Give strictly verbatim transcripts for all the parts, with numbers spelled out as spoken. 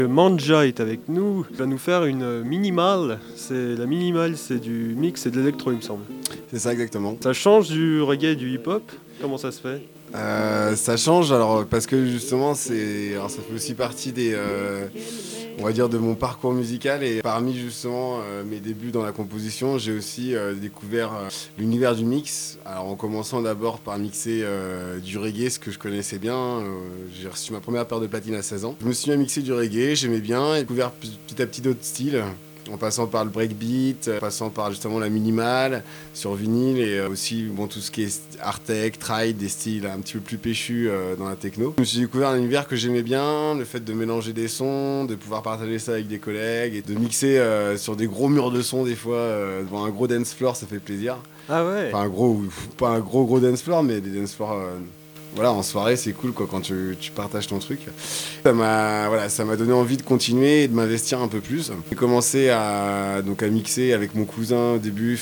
Manja est avec nous, il va nous faire une minimal. C'est, la minimal, c'est du mix et de l'électro, il me semble. C'est ça exactement. Ça change du reggae et du hip-hop? Comment ça se fait? Euh, ça change alors parce que justement c'est, alors ça fait aussi partie des, euh, on va dire de mon parcours musical et parmi justement euh, mes débuts dans la composition, j'ai aussi euh, découvert euh, l'univers du mix. Alors en commençant d'abord par mixer euh, du reggae, ce que je connaissais bien. Euh, j'ai reçu ma première paire de platines à seize ans. Je me suis mis à mixer du reggae, j'aimais bien, et découvert petit à petit d'autres styles. En passant par le breakbeat, en passant par justement la minimale sur vinyle et aussi bon, tout ce qui est art tech, tride, des styles un petit peu plus péchus euh, dans la techno. Je me suis découvert un univers que j'aimais bien, le fait de mélanger des sons, de pouvoir partager ça avec des collègues et de mixer euh, sur des gros murs de son des fois, euh, devant un gros dance floor, ça fait plaisir. Ah ouais. Enfin un gros, pas un gros gros dance floor, mais des dance floors... Euh, Voilà, en soirée, c'est cool quoi, quand tu, tu partages ton truc. Ça m'a, voilà, ça m'a donné envie de continuer et de m'investir un peu plus. J'ai commencé à, donc à mixer avec mon cousin au début,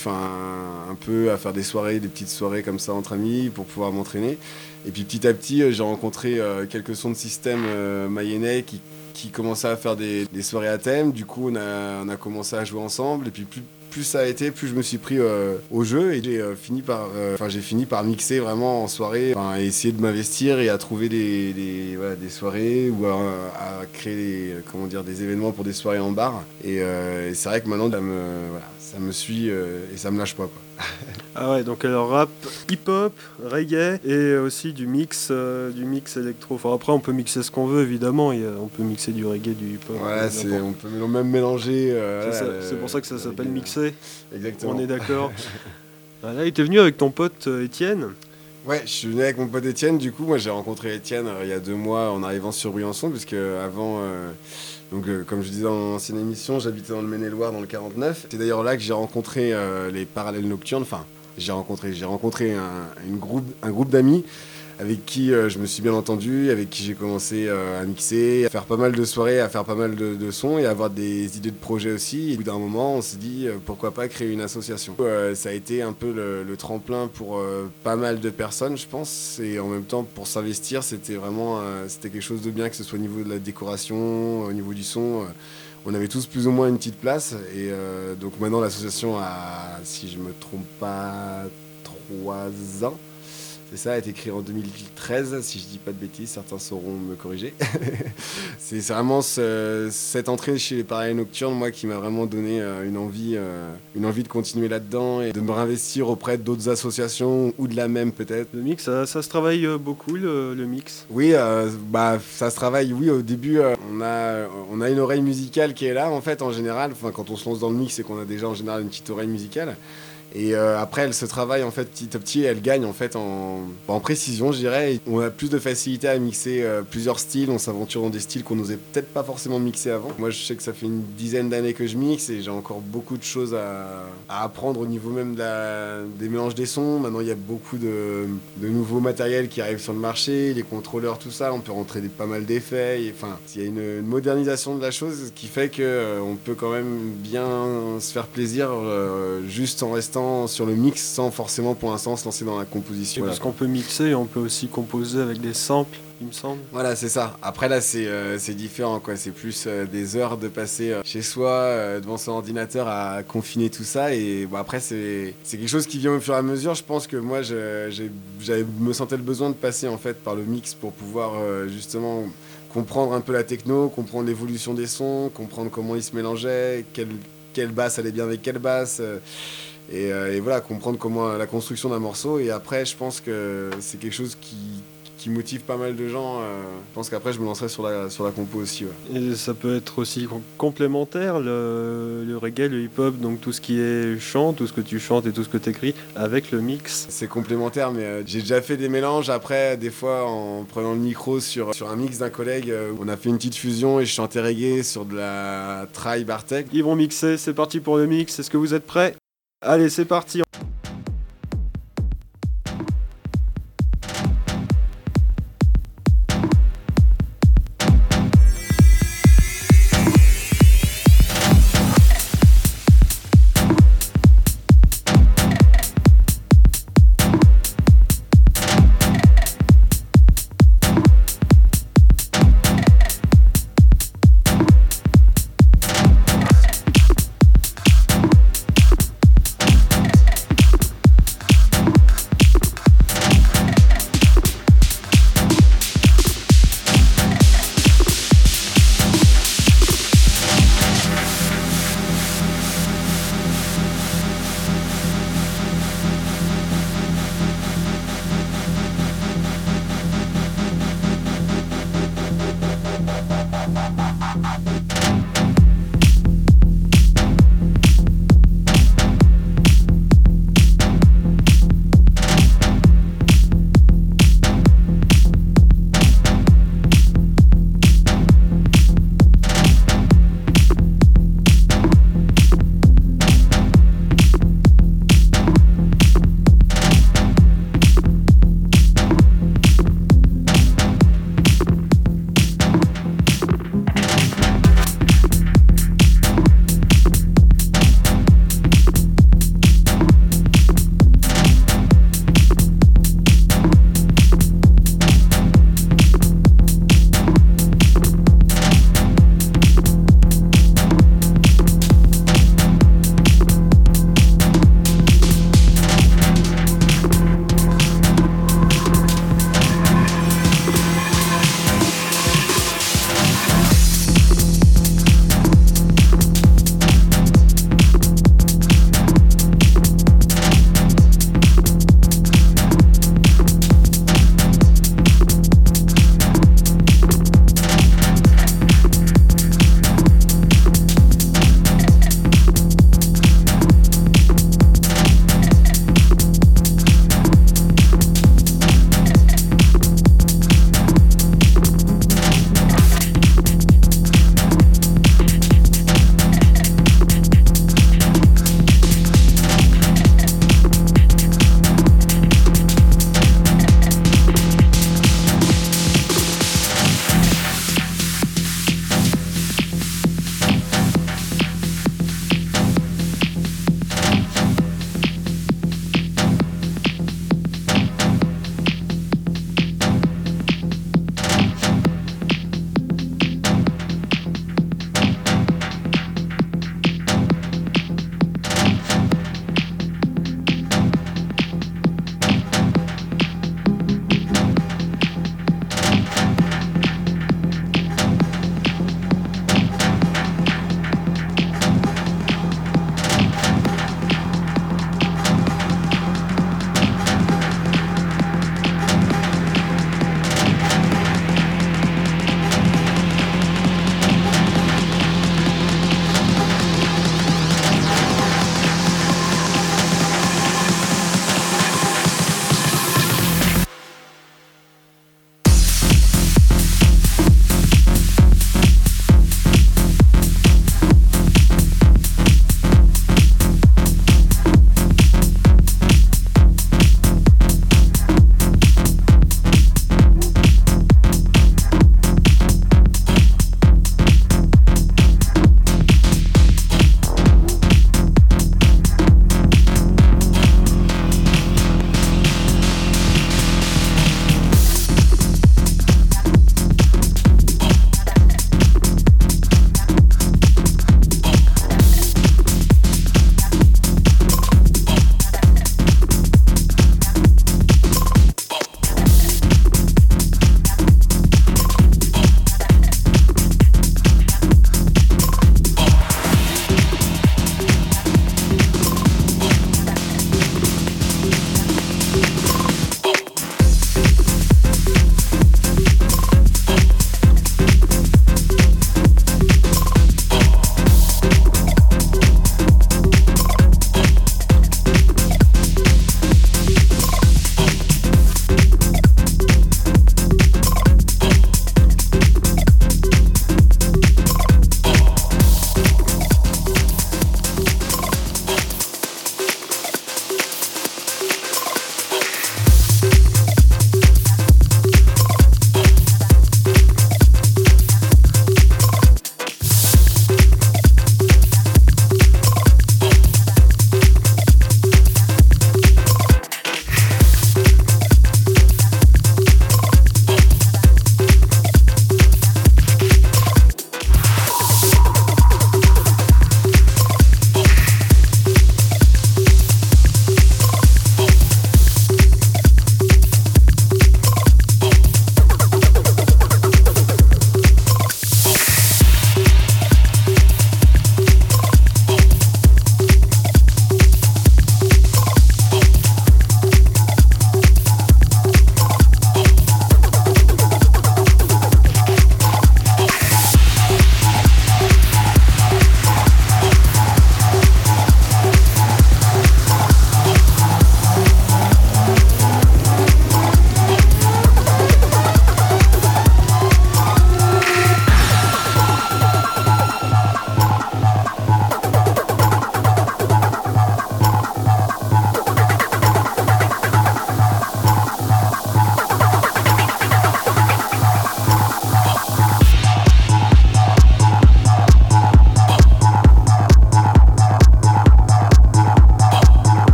un peu à faire des soirées, des petites soirées comme ça entre amis pour pouvoir m'entraîner. Et puis petit à petit, j'ai rencontré euh, quelques sons de système euh, mayennais qui, qui commençaient à faire des, des soirées à thème. Du coup, on a, on a commencé à jouer ensemble. Et puis plus plus ça a été, plus je me suis pris euh, au jeu et j'ai euh, fini par, enfin euh, j'ai fini par mixer vraiment en soirée, à essayer de m'investir et à trouver des, des, voilà, des soirées ou à, à créer des, comment dire, des événements pour des soirées en bar. Et, euh, et c'est vrai que maintenant ça me, voilà, ça me suit euh, et ça me lâche pas quoi. Ah ouais, donc alors rap, hip-hop, reggae et aussi du mix, euh, du mix électro. Enfin après on peut mixer ce qu'on veut évidemment, et, euh, on peut mixer du reggae, du hip-hop. Ouais, c'est, on peut même mélanger. Euh, c'est, voilà, ça, le, c'est pour ça que ça s'appelle mixer. Exactement. On est d'accord. Ah, là, il était venu avec ton pote euh, Étienne. Ouais, je suis venu avec mon pote Étienne. Du coup, moi j'ai rencontré Étienne euh, il y a deux mois en arrivant sur Briançon, parce que avant. Euh, Donc, euh, comme je disais dans l'ancienne émission, j'habitais dans le Maine-et-Loire, dans le quarante-neuf. C'est d'ailleurs là que j'ai rencontré euh, les Parallèles Nocturnes. Enfin, j'ai rencontré, j'ai rencontré un, une groupe, un groupe d'amis avec qui euh, je me suis bien entendu, avec qui j'ai commencé euh, à mixer, à faire pas mal de soirées, à faire pas mal de, de sons et à avoir des idées de projets aussi. Et au bout d'un moment, on s'est dit euh, pourquoi pas créer une association. Euh, ça a été un peu le, le tremplin pour euh, pas mal de personnes, je pense. Et en même temps, pour s'investir, c'était vraiment euh, c'était quelque chose de bien, que ce soit au niveau de la décoration, au niveau du son. Euh, on avait tous plus ou moins une petite place. Et euh, donc maintenant, l'association a, si je me trompe pas, trois ans. C'est ça, a été créé en deux mille treize, si je dis pas de bêtises, certains sauront me corriger. c'est, c'est vraiment ce, cette entrée chez les Parallèles Nocturnes, moi, qui m'a vraiment donné euh, une, envie, euh, une envie de continuer là-dedans et de me réinvestir auprès d'autres associations ou de la même peut-être. Le mix, ça, ça se travaille beaucoup, le, le mix? Oui, euh, bah, ça se travaille, oui, au début, euh, on, a, on a une oreille musicale qui est là, en fait, en général. Enfin, quand on se lance dans le mix, c'est qu'on a déjà en général une petite oreille musicale. Et euh, après, elle se travaille en fait petit à petit et elle gagne en fait en, en précision, je dirais. Et on a plus de facilité à mixer euh, plusieurs styles. On s'aventure dans des styles qu'on n'osait peut-être pas forcément mixer avant. Moi, je sais que ça fait une dizaine d'années que je mixe et j'ai encore beaucoup de choses à, à apprendre au niveau même de la, des mélanges des sons. Maintenant, il y a beaucoup de, de nouveaux matériels qui arrivent sur le marché, les contrôleurs, tout ça. On peut rentrer des, pas mal d'effets. Et, enfin, il y a une, une modernisation de la chose qui fait qu'on euh, peut quand même bien se faire plaisir euh, juste en restant sur le mix sans forcément pour l'instant se lancer dans la composition. Parce voilà. qu'on peut mixer et on peut aussi composer avec des samples, il me semble. Voilà, c'est ça. Après là, c'est, euh, c'est différent, quoi. C'est plus euh, des heures de passer euh, chez soi, euh, devant son ordinateur à confiner tout ça. Et bon, après, c'est, c'est quelque chose qui vient au fur et à mesure. Je pense que moi, je, j'ai, j'avais, me sentais le besoin de passer en fait par le mix pour pouvoir euh, justement comprendre un peu la techno, comprendre l'évolution des sons, comprendre comment ils se mélangeaient, quelle, quelle basse allait bien avec quelle basse. Euh, Et, euh, et voilà, comprendre comment la construction d'un morceau. Et après, je pense que c'est quelque chose qui, qui motive pas mal de gens. Euh, je pense qu'après, je me lancerai sur la, sur la compo aussi. Ouais. Et ça peut être aussi complémentaire, le, le reggae, le hip-hop, donc tout ce qui est chant, tout ce que tu chantes et tout ce que tu écris, avec le mix. C'est complémentaire, mais euh, j'ai déjà fait des mélanges. Après, des fois, en prenant le micro sur, sur un mix d'un collègue, euh, on a fait une petite fusion et je chantais reggae sur de la tribe art tech. Ils vont mixer, c'est parti pour le mix. Est-ce que vous êtes prêts ? Allez, c'est parti.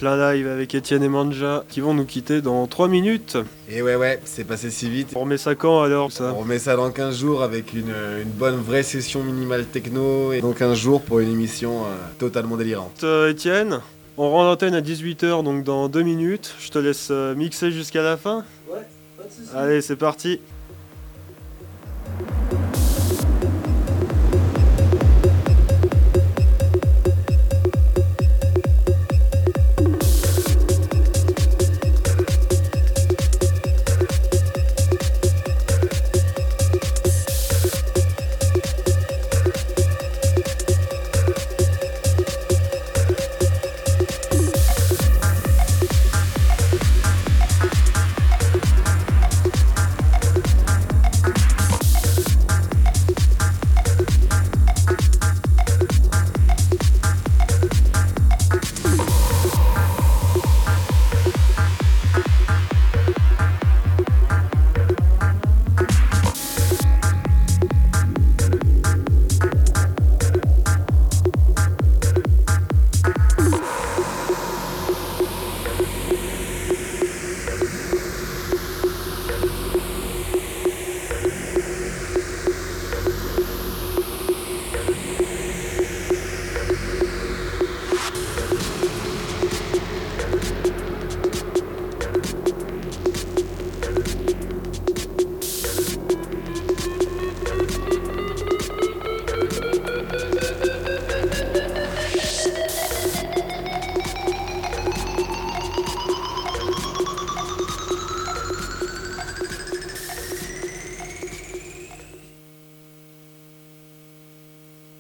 plein live avec Étienne et Manja qui vont nous quitter dans trois minutes. Et ouais, ouais, c'est passé si vite. On remet ça quand alors ça? On remet ça dans quinze jours avec une, une bonne vraie session minimale techno. Et dans quinze jours pour une émission euh, totalement délirante. Euh, Étienne, on rend l'antenne à dix-huit heures, donc dans deux minutes. Je te laisse euh, mixer jusqu'à la fin. Ouais, pas de soucis. Allez, c'est parti.